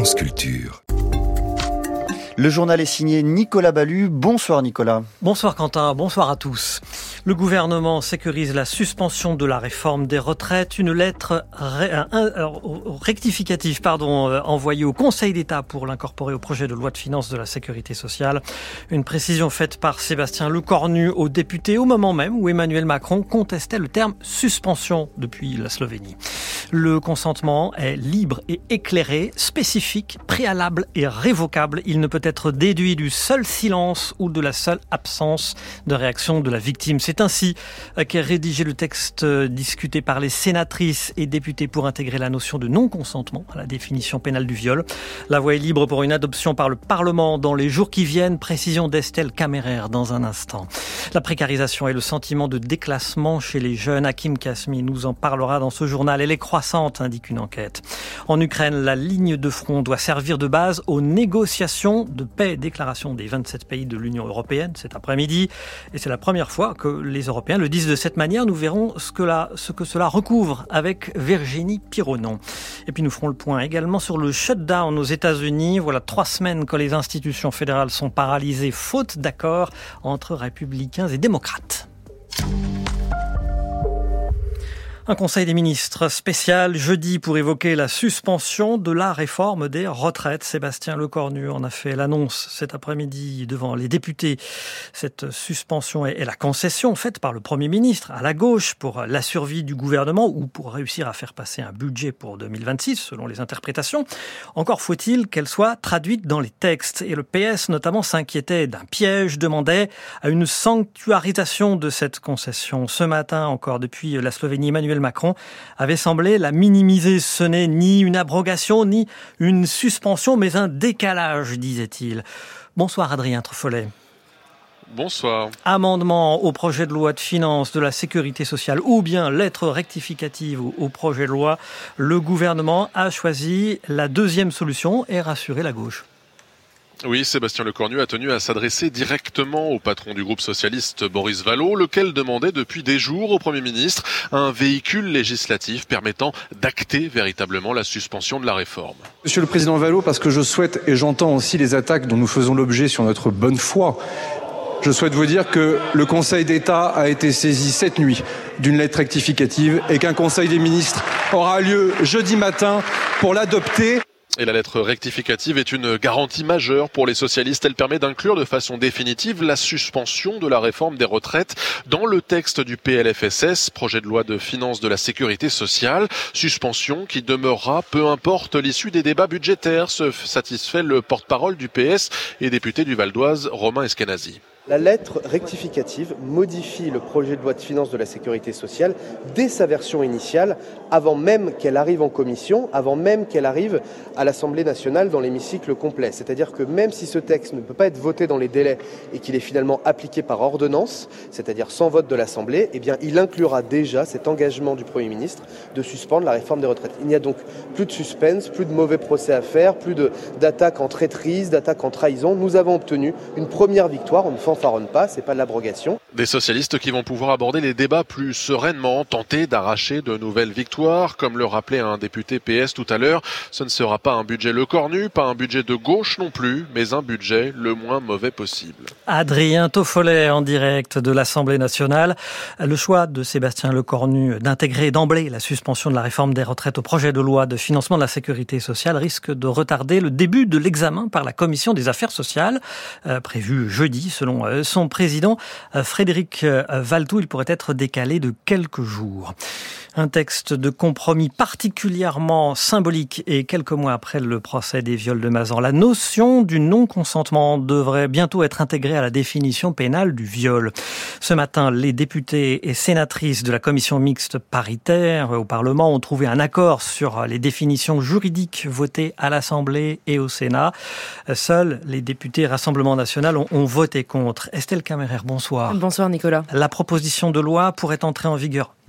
France Culture. Le journal est signé Nicolas Ballu. Bonsoir Nicolas. Bonsoir Quentin, bonsoir à tous. Le gouvernement sécurise la suspension de la réforme des retraites. Une lettre rectificative envoyée au Conseil d'État pour l'incorporer au projet de loi de finances de la Sécurité sociale. Une précision faite par Sébastien Lecornu aux députés au moment même où Emmanuel Macron contestait le terme suspension depuis la Slovénie. Le consentement est libre et éclairé, spécifique, préalable et révocable. Il ne peut être déduit du seul silence ou de la seule absence de réaction de la victime. C'est ainsi qu'est rédigé le texte discuté par les sénatrices et députés pour intégrer la notion de non-consentement à la définition pénale du viol. La voie est libre pour une adoption par le Parlement dans les jours qui viennent. Précision d'Estelle Kammerer dans un instant. La précarisation et le sentiment de déclassement chez les jeunes. Hakim Kasmi nous en parlera dans ce journal. Elle est croissante, indique une enquête. En Ukraine, la ligne de front doit servir de base aux négociations de paix. Déclaration des 27 pays de l'Union européenne cet après-midi. Et c'est la première fois que les Européens le disent de cette manière. Nous verrons ce que cela recouvre avec Virginie Pironon. Et puis nous ferons le point également sur le shutdown aux États-Unis. Voilà 3 semaines que les institutions fédérales sont paralysées faute d'accord entre républicains et démocrates. Un conseil des ministres spécial jeudi pour évoquer la suspension de la réforme des retraites. Sébastien Lecornu en a fait l'annonce cet après-midi devant les députés. Cette suspension est la concession faite par le Premier ministre à la gauche pour la survie du gouvernement ou pour réussir à faire passer un budget pour 2026 selon les interprétations. Encore faut-il qu'elle soit traduite dans les textes. Et le PS notamment s'inquiétait d'un piège, demandait à une sanctuarisation de cette concession. Ce matin encore depuis la Slovénie, Emmanuel Macron avait semblé la minimiser. Ce n'est ni une abrogation, ni une suspension, mais un décalage, disait-il. Bonsoir Adrien Truffolet. Bonsoir. Amendement au projet de loi de finances de la Sécurité sociale ou bien lettre rectificative au projet de loi. Le gouvernement a choisi la deuxième solution et rassuré la gauche. Oui, Sébastien Lecornu a tenu à s'adresser directement au patron du groupe socialiste Boris Vallaud, lequel demandait depuis des jours au Premier ministre un véhicule législatif permettant d'acter véritablement la suspension de la réforme. Monsieur le Président Vallaud, parce que je souhaite et j'entends aussi les attaques dont nous faisons l'objet sur notre bonne foi, je souhaite vous dire que le Conseil d'État a été saisi cette nuit d'une lettre rectificative et qu'un Conseil des ministres aura lieu jeudi matin pour l'adopter. Et la lettre rectificative est une garantie majeure pour les socialistes. Elle permet d'inclure de façon définitive la suspension de la réforme des retraites dans le texte du PLFSS, projet de loi de finances de la Sécurité sociale. Suspension qui demeurera peu importe l'issue des débats budgétaires, se satisfait le porte-parole du PS et député du Val d'Oise, Romain Eskenazi. La lettre rectificative modifie le projet de loi de finances de la Sécurité sociale dès sa version initiale, avant même qu'elle arrive en commission, avant même qu'elle arrive à l'Assemblée nationale dans l'hémicycle complet. C'est-à-dire que même si ce texte ne peut pas être voté dans les délais et qu'il est finalement appliqué par ordonnance, c'est-à-dire sans vote de l'Assemblée, eh bien, il inclura déjà cet engagement du Premier ministre de suspendre la réforme des retraites. Il n'y a donc plus de suspense, plus de mauvais procès à faire, plus d'attaques en traîtrise, d'attaques en trahison. Nous avons obtenu une première victoire, on ne fanfaronne pas, c'est pas de l'abrogation. Des socialistes qui vont pouvoir aborder les débats plus sereinement, tenter d'arracher de nouvelles victoires. Comme le rappelait un député PS tout à l'heure, ce ne sera pas un budget Lecornu, pas un budget de gauche non plus, mais un budget le moins mauvais possible. Adrien Truffolet en direct de l'Assemblée nationale. Le choix de Sébastien Lecornu d'intégrer d'emblée la suspension de la réforme des retraites au projet de loi de financement de la Sécurité sociale risque de retarder le début de l'examen par la Commission des affaires sociales, prévu jeudi selon son président Frédéric Valletoux. Il pourrait être décalé de quelques jours. Un texte de compromis particulièrement symbolique et quelques mois après le procès des viols de Mazan. La notion du non-consentement devrait bientôt être intégrée à la définition pénale du viol. Ce matin, les députés et sénatrices de la commission mixte paritaire au Parlement ont trouvé un accord sur les définitions juridiques votées à l'Assemblée et au Sénat. Seuls les députés Rassemblement national ont voté contre. Estelle Kammerer, bonsoir. Bonsoir Nicolas. La proposition de loi pourrait entrer en vigueur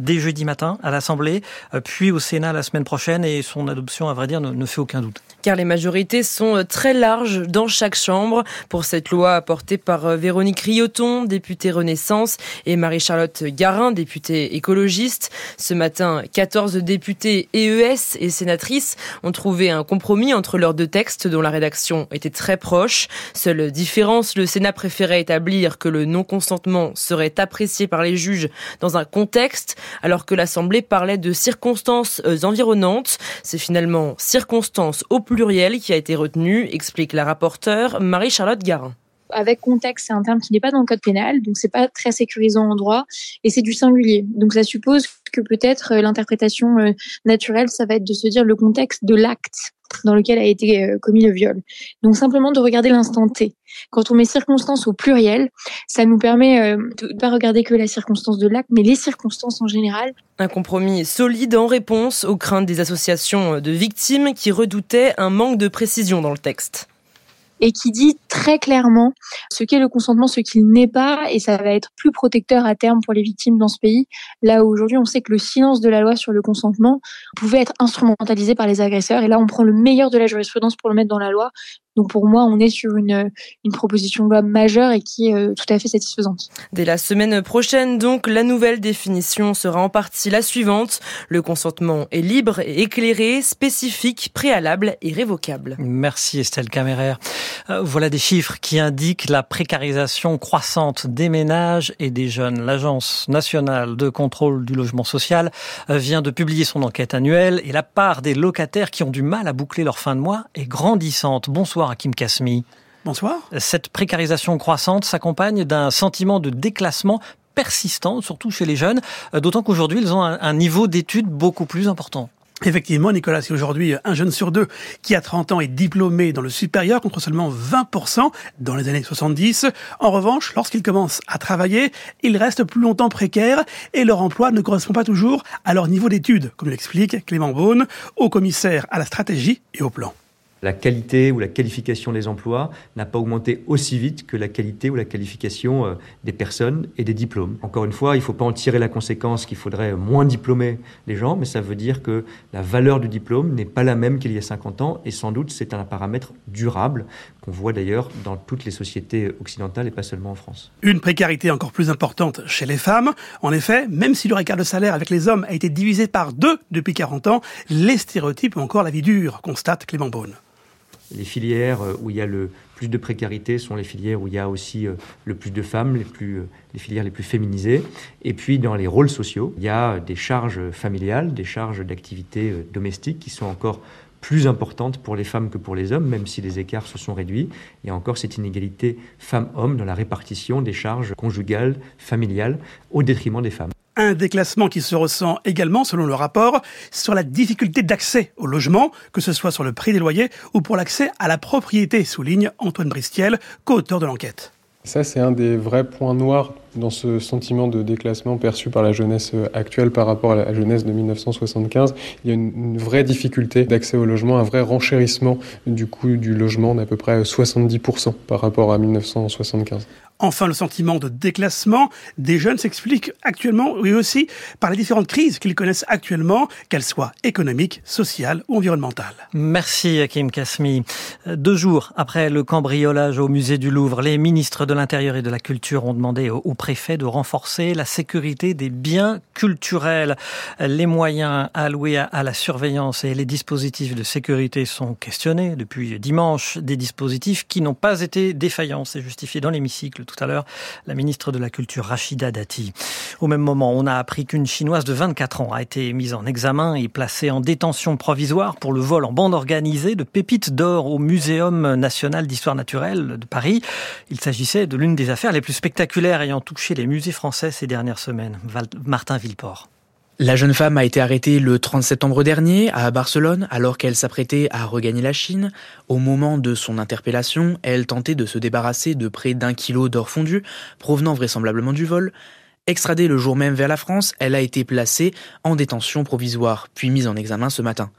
dès jeudi matin à l'Assemblée, puis au Sénat la semaine prochaine, et son adoption, à vrai dire, ne fait aucun doute. Car les majorités sont très larges dans chaque chambre pour cette loi apportée par Véronique Rioton, députée Renaissance, et Marie-Charlotte Garin, députée écologiste. Ce matin, 14 députés EES et sénatrices ont trouvé un compromis entre leurs deux textes dont la rédaction était très proche. Seule différence, le Sénat préférait établir que le non-consentement serait apprécié par les juges dans un contexte, alors que l'Assemblée parlait de circonstances environnantes. C'est finalement circonstances au pluriel qui a été retenu, explique la rapporteure Marie-Charlotte Garin. Avec contexte, c'est un terme qui n'est pas dans le code pénal, donc c'est pas très sécurisant en droit, et c'est du singulier. Donc ça suppose que peut-être l'interprétation naturelle, ça va être de se dire le contexte de l'acte dans lequel a été commis le viol. Donc simplement de regarder l'instant T. Quand on met circonstances au pluriel, ça nous permet de ne pas regarder que la circonstance de l'acte, mais les circonstances en général. Un compromis solide en réponse aux craintes des associations de victimes qui redoutaient un manque de précision dans le texte. Et qui dit très clairement ce qu'est le consentement, ce qu'il n'est pas, et ça va être plus protecteur à terme pour les victimes dans ce pays. Là où aujourd'hui, on sait que le silence de la loi sur le consentement pouvait être instrumentalisé par les agresseurs, et là, on prend le meilleur de la jurisprudence pour le mettre dans la loi. Donc pour moi, on est sur une proposition de loi majeure et qui est tout à fait satisfaisante. Dès la semaine prochaine, donc, la nouvelle définition sera en partie la suivante. Le consentement est libre et éclairé, spécifique, préalable et révocable. Merci Estelle Caméraire. Voilà des chiffres qui indiquent la précarisation croissante des ménages et des jeunes. L'Agence nationale de contrôle du logement social vient de publier son enquête annuelle et la part des locataires qui ont du mal à boucler leur fin de mois est grandissante. Bonsoir Hakim Kasmi. Bonsoir. Cette précarisation croissante s'accompagne d'un sentiment de déclassement persistant, surtout chez les jeunes, d'autant qu'aujourd'hui ils ont un niveau d'études beaucoup plus important. Effectivement, Nicolas, c'est aujourd'hui un jeune sur deux qui a 30 ans est diplômé dans le supérieur contre seulement 20% dans les années 70. En revanche, lorsqu'ils commencent à travailler, ils restent plus longtemps précaires et leur emploi ne correspond pas toujours à leur niveau d'études, comme l'explique Clément Beaune, haut commissaire à la stratégie et au plan. La qualité ou la qualification des emplois n'a pas augmenté aussi vite que la qualité ou la qualification des personnes et des diplômes. Encore une fois, il ne faut pas en tirer la conséquence qu'il faudrait moins diplômer les gens, mais ça veut dire que la valeur du diplôme n'est pas la même qu'il y a 50 ans et sans doute c'est un paramètre durable qu'on voit d'ailleurs dans toutes les sociétés occidentales et pas seulement en France. Une précarité encore plus importante chez les femmes. En effet, même si le écart de salaire avec les hommes a été divisé par 2 depuis 40 ans, les stéréotypes ont encore la vie dure, constate Clément Beaune. Les filières où il y a le plus de précarité sont les filières où il y a aussi le plus de femmes, les filières les plus féminisées. Et puis dans les rôles sociaux, il y a des charges familiales, des charges d'activité domestique qui sont encore plus importantes pour les femmes que pour les hommes, même si les écarts se sont réduits. Il y a encore cette inégalité femmes-hommes dans la répartition des charges conjugales, familiales, au détriment des femmes. Un déclassement qui se ressent également, selon le rapport, sur la difficulté d'accès au logement, que ce soit sur le prix des loyers ou pour l'accès à la propriété, souligne Antoine Bristiel, co-auteur de l'enquête. Ça, c'est un des vrais points noirs dans ce sentiment de déclassement perçu par la jeunesse actuelle par rapport à la jeunesse de 1975. Il y a une vraie difficulté d'accès au logement, un vrai renchérissement du coût du logement d'à peu près 70% par rapport à 1975. Enfin, le sentiment de déclassement des jeunes s'explique actuellement, oui aussi, par les différentes crises qu'ils connaissent actuellement, qu'elles soient économiques, sociales ou environnementales. Merci Hakim Kasmi. 2 jours après le cambriolage au musée du Louvre, les ministres de l'Intérieur et de la Culture ont demandé au préfet de renforcer la sécurité des biens culturels. Les moyens alloués à la surveillance et les dispositifs de sécurité sont questionnés depuis dimanche. Des dispositifs qui n'ont pas été défaillants, c'est justifié dans l'hémicycle tout à l'heure, la ministre de la Culture Rachida Dati. Au même moment, on a appris qu'une Chinoise de 24 ans a été mise en examen et placée en détention provisoire pour le vol en bande organisée de pépites d'or au Muséum national d'histoire naturelle de Paris. Il s'agissait de l'une des affaires les plus spectaculaires ayant touché les musées français ces dernières semaines. Martin Villeport. La jeune femme a été arrêtée le 30 septembre dernier à Barcelone alors qu'elle s'apprêtait à regagner la Chine. Au moment de son interpellation, elle tentait de se débarrasser de près d'1 kilo d'or fondu, provenant vraisemblablement du vol. Extradée le jour même vers la France, elle a été placée en détention provisoire, puis mise en examen ce matin.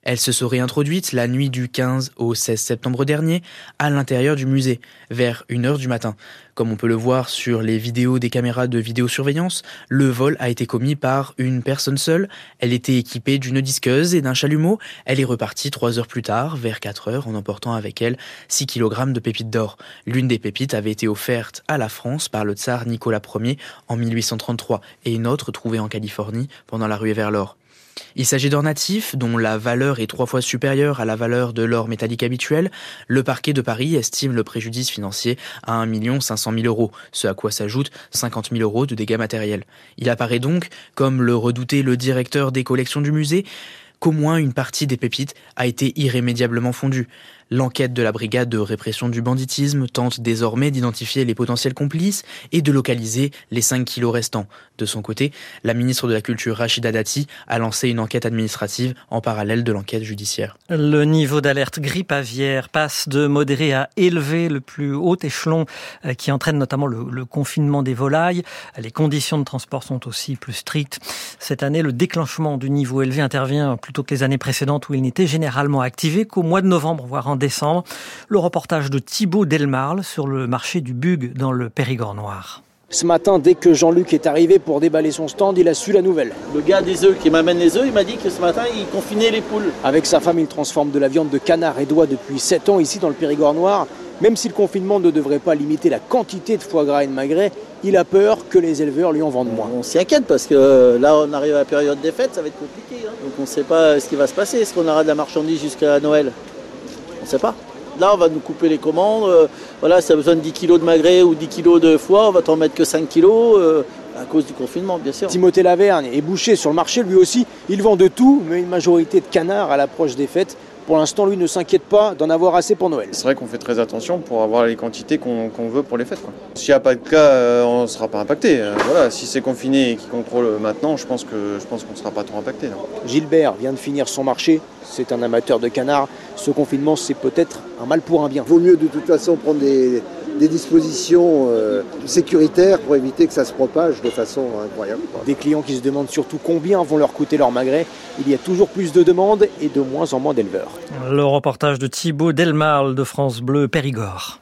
Elle se serait introduite la nuit du 15 au 16 septembre dernier à l'intérieur du musée, vers 1h du matin. Comme on peut le voir sur les vidéos des caméras de vidéosurveillance, le vol a été commis par une personne seule. Elle était équipée d'une disqueuse et d'un chalumeau. Elle est repartie 3 heures plus tard, vers 4 heures, en emportant avec elle 6 kg de pépites d'or. L'une des pépites avait été offerte à la France par le tsar Nicolas Ier en 1833 et une autre trouvée en Californie pendant la ruée vers l'or. Il s'agit d'or natif, dont la valeur est 3 fois supérieure à la valeur de l'or métallique habituel. Le parquet de Paris estime le préjudice financier à 1 500 000 €, ce à quoi s'ajoutent 50 000 € de dégâts matériels. Il apparaît donc, comme le redoutait le directeur des collections du musée, qu'au moins une partie des pépites a été irrémédiablement fondue. L'enquête de la brigade de répression du banditisme tente désormais d'identifier les potentiels complices et de localiser les 5 kilos restants. De son côté, la ministre de la Culture Rachida Dati a lancé une enquête administrative en parallèle de l'enquête judiciaire. Le niveau d'alerte grippe aviaire passe de modéré à élevé, le plus haut échelon qui entraîne notamment le confinement des volailles. Les conditions de transport sont aussi plus strictes. Cette année, le déclenchement du niveau élevé intervient plutôt que les années précédentes où il n'était généralement activé qu'au mois de novembre, voire en décembre. Le reportage de Thibaut Delmarle sur le marché du Bug dans le Périgord noir. Ce matin, dès que Jean-Luc est arrivé pour déballer son stand, il a su la nouvelle. Le gars des œufs qui m'amène les œufs, il m'a dit que ce matin, il confinait les poules. Avec sa femme, il transforme de la viande de canard et d'oie depuis 7 ans ici dans le Périgord noir. Même si le confinement ne devrait pas limiter la quantité de foie gras et de magret, il a peur que les éleveurs lui en vendent moins. On s'y inquiète parce que là, on arrive à la période des fêtes, ça va être compliqué. Donc on ne sait pas ce qui va se passer. Est-ce qu'on aura de la marchandise jusqu'à Noël ? On ne sait pas. Là, on va nous couper les commandes. Voilà, si tu as besoin de 10 kilos de magret ou 10 kilos de foie, on va t'en mettre que 5 kilos à cause du confinement, bien sûr. Timothée Lavergne est boucher sur le marché, lui aussi. Il vend de tout, mais une majorité de canards à l'approche des fêtes. Pour l'instant, lui ne s'inquiète pas d'en avoir assez pour Noël. C'est vrai qu'on fait très attention pour avoir les quantités qu'on veut pour les fêtes, quoi. S'il n'y a pas de cas, on ne sera pas impacté. Voilà, si c'est confiné et qu'ils contrôlent maintenant, je pense qu'on ne sera pas trop impacté. Là. Gilbert vient de finir son marché. C'est un amateur de canards. Ce confinement, c'est peut-être un mal pour un bien. Il vaut mieux de toute façon prendre des dispositions sécuritaires pour éviter que ça se propage de façon incroyable. Des clients qui se demandent surtout combien vont leur coûter leurs magrets. Il y a toujours plus de demandes et de moins en moins d'éleveurs. Le reportage de Thibaut Delmarle de France Bleu Périgord.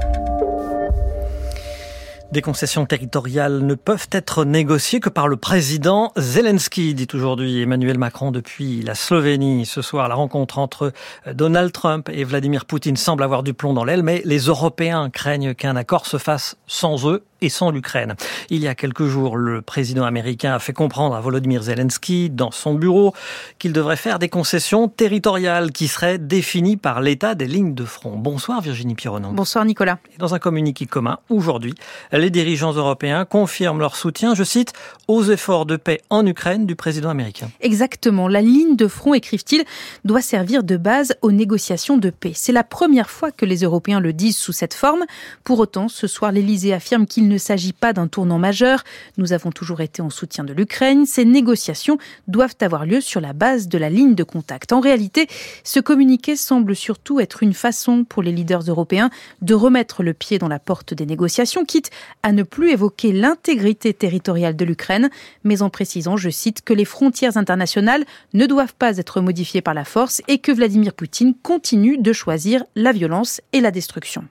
Des concessions territoriales ne peuvent être négociées que par le président Zelensky, dit aujourd'hui Emmanuel Macron depuis la Slovénie. Ce soir, la rencontre entre Donald Trump et Vladimir Poutine semble avoir du plomb dans l'aile, mais les Européens craignent qu'un accord se fasse sans eux et sans l'Ukraine. Il y a quelques jours, le président américain a fait comprendre à Volodymyr Zelensky, dans son bureau, qu'il devrait faire des concessions territoriales qui seraient définies par l'État des lignes de front. Bonsoir Virginie Pironneau. Bonsoir Nicolas. Et dans un communiqué commun, aujourd'hui, les dirigeants européens confirment leur soutien, je cite, aux efforts de paix en Ukraine du président américain. Exactement. La ligne de front, écrivent-ils, doit servir de base aux négociations de paix. C'est la première fois que les Européens le disent sous cette forme. Pour autant, ce soir, l'Élysée affirme qu'il ne s'agit pas d'un tournant majeur. Nous avons toujours été en soutien de l'Ukraine. Ces négociations doivent avoir lieu sur la base de la ligne de contact. En réalité, ce communiqué semble surtout être une façon pour les leaders européens de remettre le pied dans la porte des négociations, quitte à ne plus évoquer l'intégrité territoriale de l'Ukraine, mais en précisant, je cite, que les frontières internationales ne doivent pas être modifiées par la force et que Vladimir Poutine continue de choisir la violence et la destruction.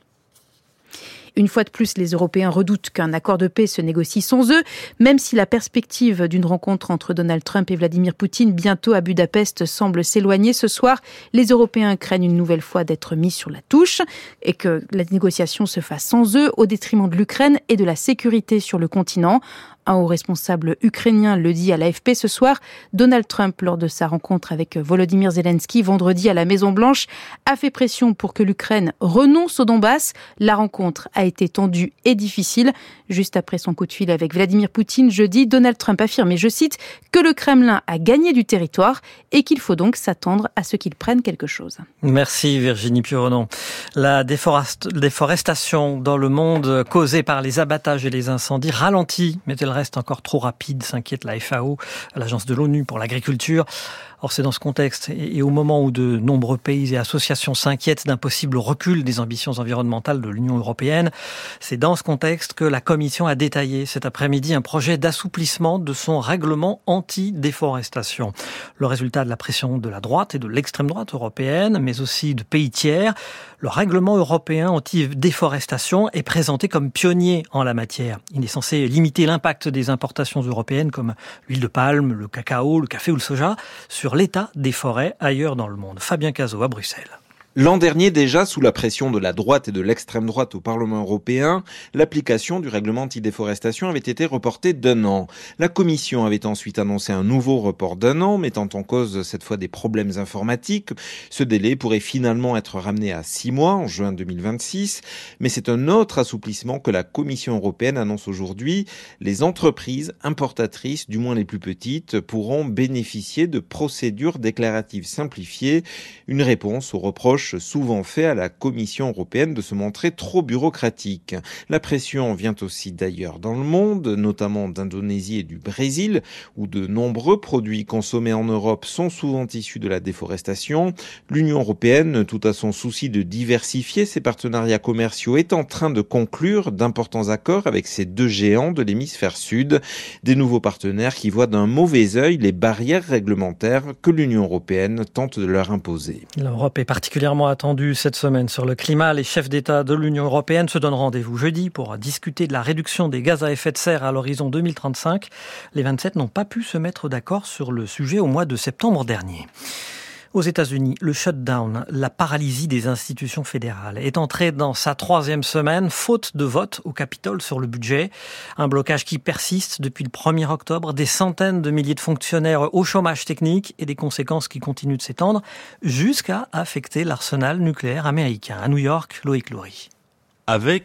Une fois de plus, les Européens redoutent qu'un accord de paix se négocie sans eux, même si la perspective d'une rencontre entre Donald Trump et Vladimir Poutine bientôt à Budapest semble s'éloigner ce soir. Les Européens craignent une nouvelle fois d'être mis sur la touche et que la négociation se fasse sans eux au détriment de l'Ukraine et de la sécurité sur le continent. Un haut responsable ukrainien le dit à l'AFP ce soir. Donald Trump, lors de sa rencontre avec Volodymyr Zelensky vendredi à la Maison-Blanche, a fait pression pour que l'Ukraine renonce au Donbass. La rencontre a été tendue et difficile. Juste après son coup de fil avec Vladimir Poutine jeudi, Donald Trump affirmait, je cite, que le Kremlin a gagné du territoire et qu'il faut donc s'attendre à ce qu'il prenne quelque chose. Merci Virginie Pironneau. La déforestation dans le monde causée par les abattages et les incendies ralentit, mais elle reste encore trop rapide, s'inquiète la FAO, l'agence de l'ONU pour l'agriculture. Or, c'est dans ce contexte et au moment où de nombreux pays et associations s'inquiètent d'un possible recul des ambitions environnementales de l'Union européenne, c'est dans ce contexte que la Commission a détaillé cet après-midi un projet d'assouplissement de son règlement anti-déforestation. Le résultat de la pression de la droite et de l'extrême droite européenne, mais aussi de pays tiers, le règlement européen anti-déforestation est présenté comme pionnier en la matière. Il est censé limiter l'impact des importations européennes comme l'huile de palme, le cacao, le café ou le soja sur l'état des forêts ailleurs dans le monde. Fabien Cazot à Bruxelles. L'an dernier déjà, sous la pression de la droite et de l'extrême droite au Parlement européen, l'application du règlement anti-déforestation avait été reportée d'1 an. La Commission avait ensuite annoncé un nouveau report d'1 an, mettant en cause cette fois des problèmes informatiques. Ce délai pourrait finalement être ramené à 6 mois en juin 2026, mais c'est un autre assouplissement que la Commission européenne annonce aujourd'hui. Les entreprises importatrices, du moins les plus petites, pourront bénéficier de procédures déclaratives simplifiées, une réponse aux reproches souvent fait à la Commission européenne de se montrer trop bureaucratique. La pression vient aussi d'ailleurs dans le monde, notamment d'Indonésie et du Brésil, où de nombreux produits consommés en Europe sont souvent issus de la déforestation. L'Union européenne, tout à son souci de diversifier ses partenariats commerciaux, est en train de conclure d'importants accords avec ces deux géants de l'hémisphère sud, des nouveaux partenaires qui voient d'un mauvais œil les barrières réglementaires que l'Union européenne tente de leur imposer. L'Europe est particulièrement attendu cette semaine sur le climat. Les chefs d'État de l'Union européenne se donnent rendez-vous jeudi pour discuter de la réduction des gaz à effet de serre à l'horizon 2035. Les 27 n'ont pas pu se mettre d'accord sur le sujet au mois de septembre dernier. Aux États-Unis, le shutdown, la paralysie des institutions fédérales, est entré dans sa 3e semaine, faute de vote au Capitole sur le budget. Un blocage qui persiste depuis le 1er octobre, des centaines de milliers de fonctionnaires au chômage technique et des conséquences qui continuent de s'étendre jusqu'à affecter l'arsenal nucléaire américain. À New York, Loïc Loury. Avec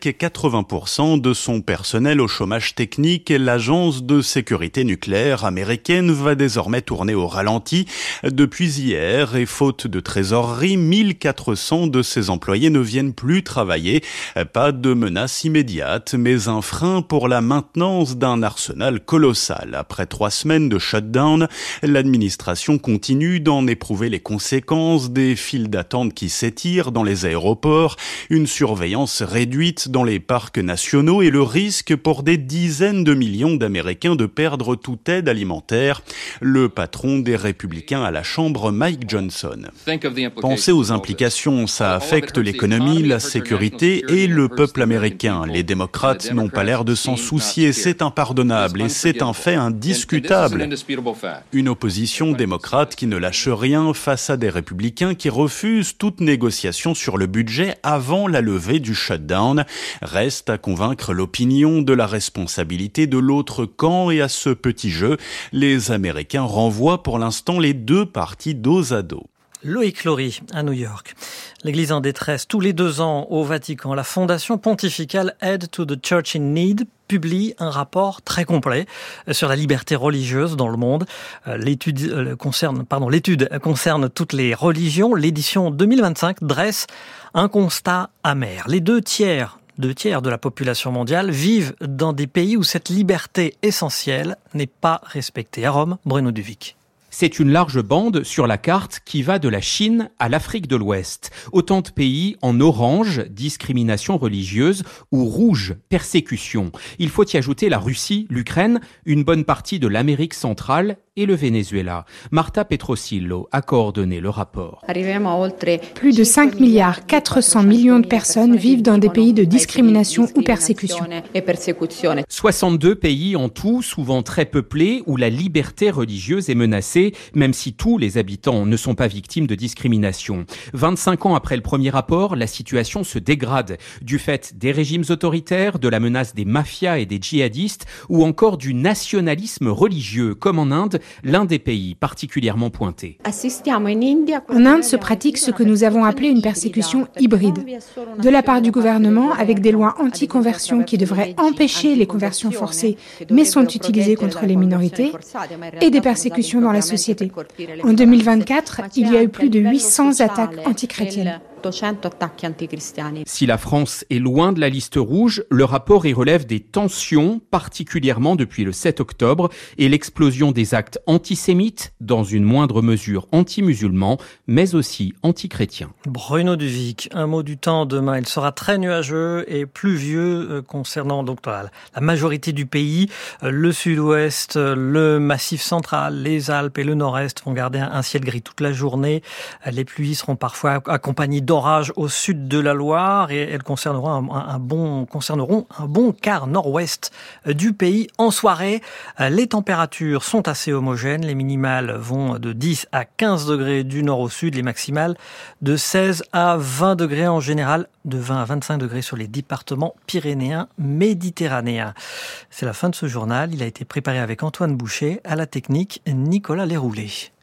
80% de son personnel au chômage technique, l'agence de sécurité nucléaire américaine va désormais tourner au ralenti. Depuis hier, et faute de trésorerie, 1400 de ses employés ne viennent plus travailler. Pas de menace immédiate, mais un frein pour la maintenance d'un arsenal colossal. Après 3 semaines de shutdown, l'administration continue d'en éprouver les conséquences, des files d'attente qui s'étirent dans les aéroports, une surveillance réduite dans les parcs nationaux et le risque pour des dizaines de millions d'Américains de perdre toute aide alimentaire. Le patron des Républicains à la Chambre, Mike Johnson. Pensez aux implications, ça affecte l'économie, la sécurité et le peuple américain. Les démocrates n'ont pas l'air de s'en soucier, c'est impardonnable et c'est un fait indiscutable. Une opposition démocrate qui ne lâche rien face à des républicains qui refusent toute négociation sur le budget avant la levée du shutdown. Reste à convaincre l'opinion de la responsabilité de l'autre camp et à ce petit jeu, les Américains renvoient pour l'instant les deux parties dos à dos. Loïc Loury à New York. L'Église en détresse tous les 2 ans au Vatican. La Fondation pontificale Aid to the Church in Need publie un rapport très complet sur la liberté religieuse dans le monde. L'étude concerne toutes les religions. L'édition 2025 dresse un constat amer. Les 2 tiers de la population mondiale vivent dans des pays où cette liberté essentielle n'est pas respectée. À Rome, Bruno Duvic. C'est une large bande sur la carte qui va de la Chine à l'Afrique de l'Ouest. Autant de pays en orange, discrimination religieuse, ou rouge, persécution. Il faut y ajouter la Russie, l'Ukraine, une bonne partie de l'Amérique centrale et le Venezuela. Marta Petrosillo a coordonné le rapport. Plus de 5 milliards 400 millions de personnes vivent dans des pays de discrimination ou persécution. 62 pays en tout, souvent très peuplés, où la liberté religieuse est menacée, même si tous les habitants ne sont pas victimes de discrimination. 25 ans après le premier rapport, la situation se dégrade du fait des régimes autoritaires, de la menace des mafias et des djihadistes, ou encore du nationalisme religieux, comme en Inde, l'un des pays particulièrement pointés. En Inde se pratique ce que nous avons appelé une persécution hybride. De la part du gouvernement, avec des lois anti-conversion qui devraient empêcher les conversions forcées, mais sont utilisées contre les minorités, et des persécutions dans la société. En 2024, il y a eu plus de 800 attaques antichrétiennes. Si la France est loin de la liste rouge, le rapport y relève des tensions, particulièrement depuis le 7 octobre, et l'explosion des actes antisémites, dans une moindre mesure anti-musulmans, mais aussi anti-chrétiens. Bruno Duvic, un mot du temps demain. Il sera très nuageux et pluvieux concernant donc la majorité du pays. Le sud-ouest, le massif central, les Alpes et le nord-est vont garder un ciel gris toute la journée. Les pluies seront parfois accompagnées d'orages au sud de la Loire et elles concerneront un bon quart nord-ouest du pays. En soirée, les températures sont assez homogènes. Les minimales vont de 10 à 15 degrés du nord au sud, les maximales de 16 à 20 degrés en général, de 20 à 25 degrés sur les départements pyrénéens méditerranéens. C'est la fin de ce journal. Il a été préparé avec Antoine Boucher, à la technique Nicolas Léroulet.